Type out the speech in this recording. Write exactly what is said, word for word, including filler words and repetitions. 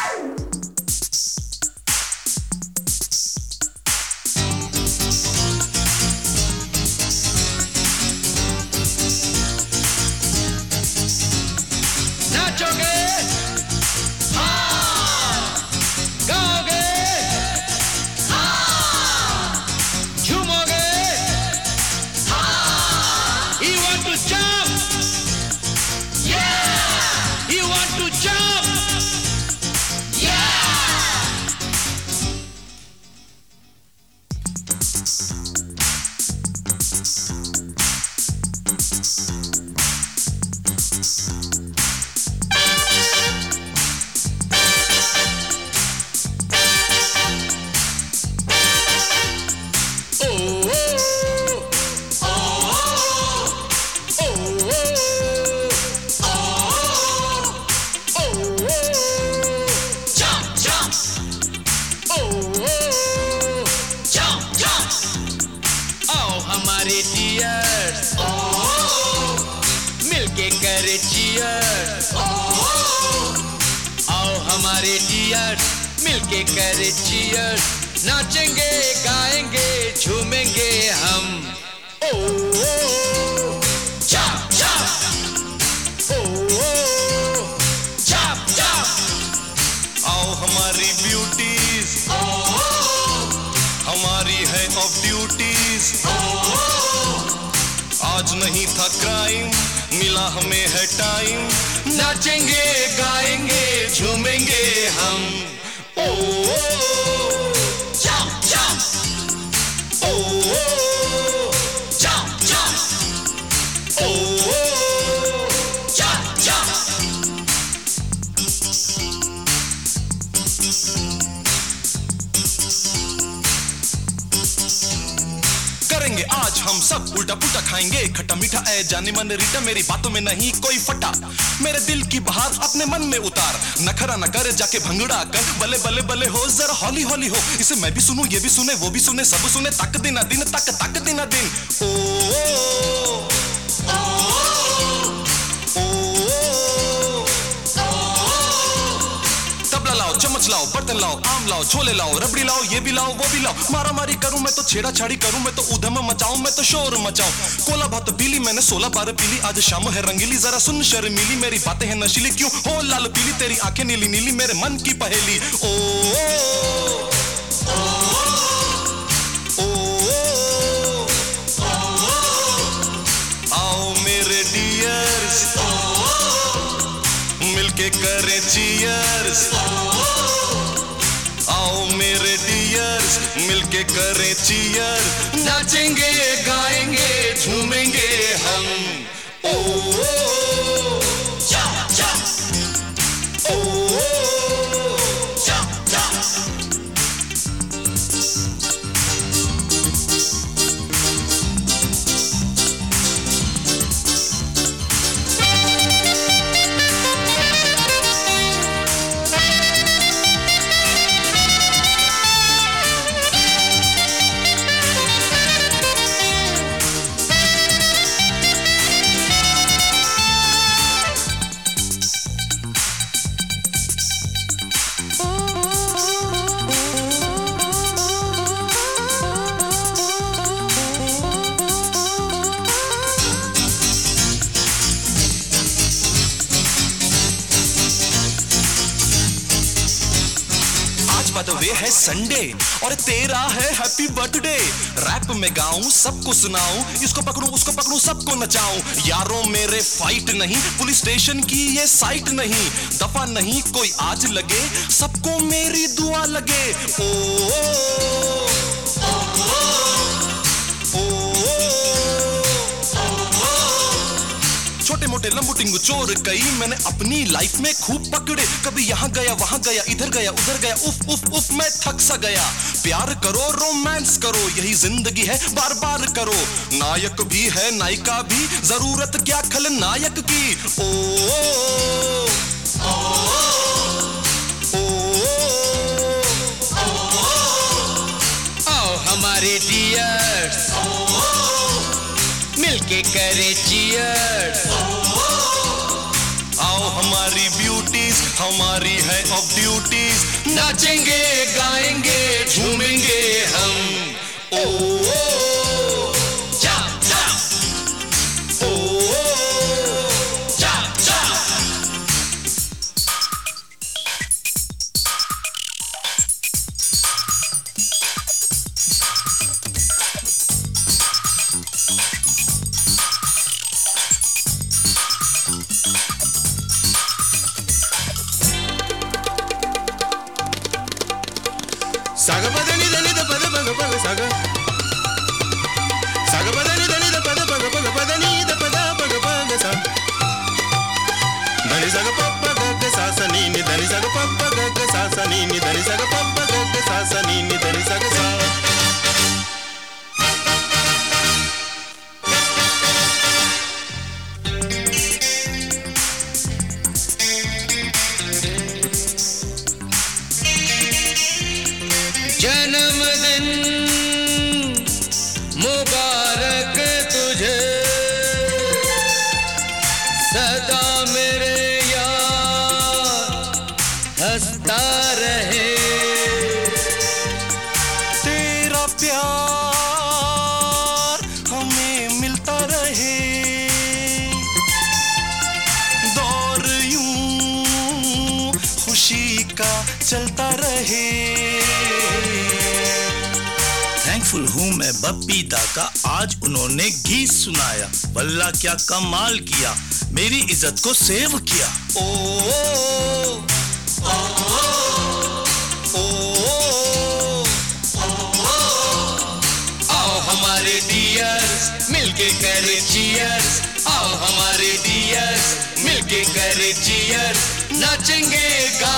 हमारे डियर्स मिलके करे चीयर्स, आओ हमारे डियर्स मिलके करे चीयर्स, नाचेंगे गाएंगे झूमेंगे हम। ओ चाप चाप, ओ चाप चाप, आओ हमारी ब्यूटीज हमारी है ऑफ ड्यूटीज, आज नहीं था क्राइम मिला हमें है टाइम, नाचेंगे गाएंगे झूमेंगे हम। ओ चाप चाप, ओ चाप चाप, ओ चाप चाप। करेंगे आज हम सब उल्टा पुल्टा खाएंगे खट्टा मीठा ऐ जाने मन रीटा, मेरी बातों में नहीं कोई फटा, मेरे दिल की बहार अपने मन में उतार, नखरा न कर जाके भंगड़ा कर, बले बले बले हो जरा हौली हौली हो, इसे मैं भी सुनूं ये भी सुने वो भी सुने सब सुने, तक दिन दिन तक तक दिन दिन। ओ, ओ, ओ, ओ, तबला लाओ चम्मच लाओ बर्तन लाओ आम लाओ छोले लाओ रबड़ी लाओ ये भी लाओ वो भी लाओ, मारा मारी करूं मैं तो छेड़ा छाड़ी करूं मैं तो उधम मचाऊं मैं तो शोर मचाऊं, कोला भात पीली मैंने सोलह बार पीली, आज शाम है रंगीली जरा सुन शर्मीली, मेरी बातें हैं नशीली क्यों हो लाल पीली, तेरी आंखें नीली नीली मेरे मन की पहेली। ओ, ओ, ओ, ओ, आओ मेरे डियर्स मिलके करें चीयर्स, आओ मेरे डियर्स मिलके करें चीयर, नाचेंगे गाएंगे झूमेंगे हम। ओ चाप चाप, ओ चाप चाप। वे है संडे और तेरा है हैप्पी बर्थडे, रैप में गाऊं सबको सुनाऊं, इसको पकड़ूं उसको पकड़ूं सबको नचाऊं, यारों मेरे फाइट नहीं पुलिस स्टेशन की ये साइट नहीं, दफा नहीं कोई आज लगे सबको मेरी दुआ लगे। ओ, ओ, ओ, ओ, छोटे मोटे लंबू टिंगू चोर कई मैंने अपनी लाइफ में खूब पकड़े, कभी यहाँ गया वहां गया इधर गया उधर गया, उफ उफ उफ मैं थक सा गया, प्यार करो रोमांस करो यही जिंदगी है बार बार करो, नायक भी है नायिका भी जरूरत क्या खलनायक की। ओ, ओ, ओ, ओ, आओ हमारे डियर्स मिलके करे चीयर्स, आओ हमारी ब्यूटीज ब्यूटीज हमारी है ऑफ ड्यूटीज। नाचेंगे गाएंगे झूमेंगे हम। ओ, ओ, जा, जा। ओ, ओ, जा, जा। Saga pada ni da ni da pada paga paga saga. Saga pada ni da ni da pada paga paga pada ni da pada paga paga sa. Dani saga pa paga ga sa sa ni ni dani saga pa paga ga sa sa ni ni dani saga pa paga ga sa sa ni ni dani saga sa. जन्मदिन मुबारक तुझे, सदा मेरे यार हंसता रहे। तेरा प्यार हमें मिलता रहे, दौर यूं खुशी का चलता रहे। थैंकफुल हूँ मैं बप्पी दा का, आज उन्होंने गीत सुनाया। वल्ला क्या कमाल किया, मेरी इज्जत को सेव किया। ओ, ओ, ओ, ओ, आओ हमारे डियर्स मिलके करे चीयर्स। आओ हमारे डियर्स मिलके करे चीयर्स। नाचेंगे गा